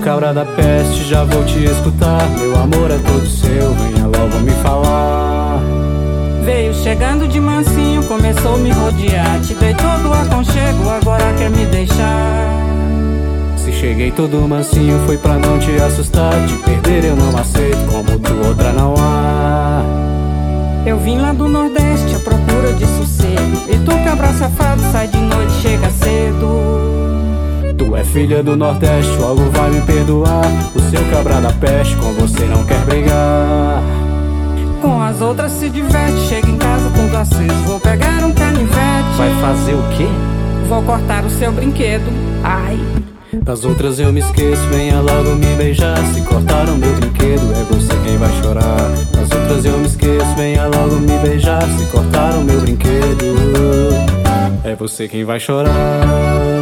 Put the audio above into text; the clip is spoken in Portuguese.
cabra da peste, já vou te escutar. Meu amor é todo seu, venha logo me falar. Veio chegando de mansinho, começou a me rodear. Te dei todo o aconchego, agora quer me deixar. Se cheguei todo mansinho foi pra não te assustar. Te perder eu não aceito, como tu outra não há. Eu vim lá do Nordeste à procura de sossego, e tu, cabra safado, sai de noite, chega cedo. Tu é filha do Nordeste, logo vai me perdoar. O seu cabra da peste, com você não quer brigar. Com as outras se diverte, chega em casa tudo aceso. Vou pegar um canivete. Vai fazer o quê? Vou cortar o seu brinquedo. Ai. Das outras eu me esqueço, venha logo me beijar. Se cortar o meu brinquedo, é você quem vai chorar. Das outras eu me esqueço, venha logo me beijar. Se cortar o meu brinquedo, é você quem vai chorar.